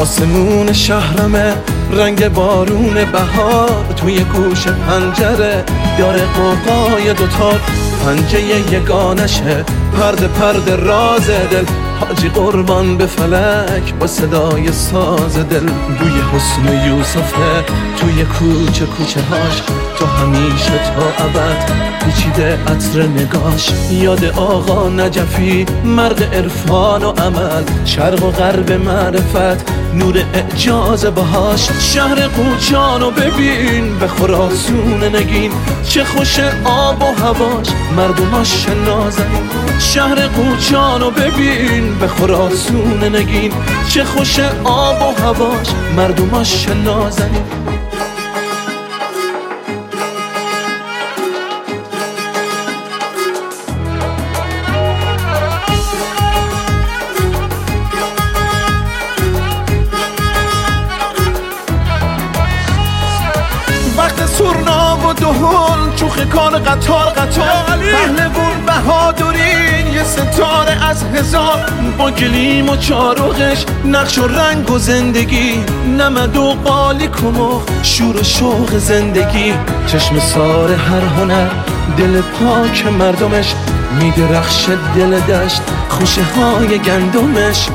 آسمون شهرمه رنگ بارون بهار، توی گوش پنجره داره قوقای دوتار، پنجه یگانشه پرده پرده راز دل، حاجی قربان به فلک با صدای ساز دل. بوی حسن یوسفه توی کوچه کوچه هاش، تو همیشه تا ابد پیچیده عطر نگاش. یاد آقا نجفی مرد عرفان و عمل، شرق و غرب معرفت نور اعجاز بهاش. شهر قوچانو ببین به خراسون نگین، چه خوش آب و هواش مردماش نازنین. شهر قوچانو ببین به خراسون نگین، چه خوش آب و هواش مردماش نازنین. وقت سرنا و دهل چوخ کار قطار پهلوون بهادرین یه ستاره از هزار، با گلیم و چارقش نقش و رنگ و زندگی، نمد و قالی کمخ شور و شوق زندگی. چشم سار هر هنر دل پاک مردمش، میدرخش دل دشت خوشه های گندمش.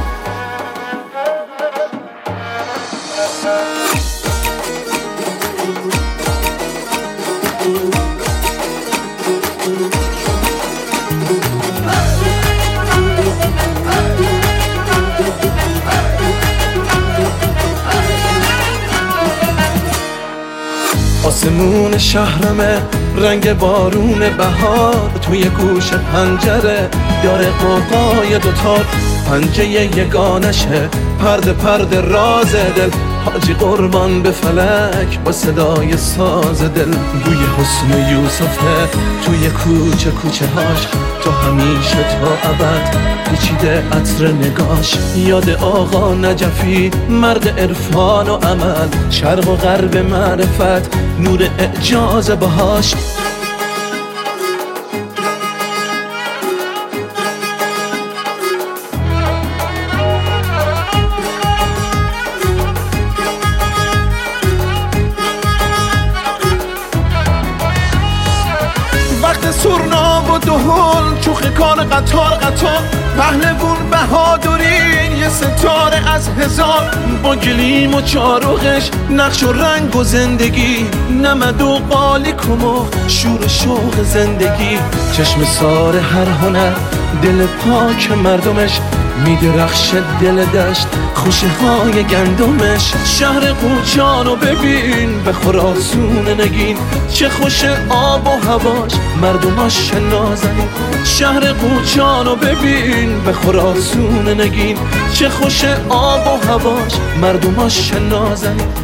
آسمون شهرمه رنگ بارون بهار، توی گوش پنجره داره قوقای دوتار، پنجه یگانشه پرده پرده راز دل، حاجی قربان به فلک با صدای ساز دل. بوی حسن یوسفه توی کوچه کوچه هاش، تو همیشه تا ابد پیچیده عطر نگاش. یاد آقا نجفی مرد عرفان و عمل، شرق و غرب معرفت نور اعجاز بهاش. وقت سرنا و دهل چوخ کار قطار پهلوون بهادرین یه ستاره از هزار، با گلیم و چارقش نقش و رنگ و زندگی، نمد و قالی کمخ شور و شوق زندگی. چشم سار هر هنر دل پاک مردمش، میدرخش دل دشت خوشه های گندمش. شهر قوچانو ببین به خراسون نگین، چه خوش آب و هواش مردماش نازنین. شهر قوچانو ببین به خراسون نگین، چه خوش آب و هواش مردماش نازنین.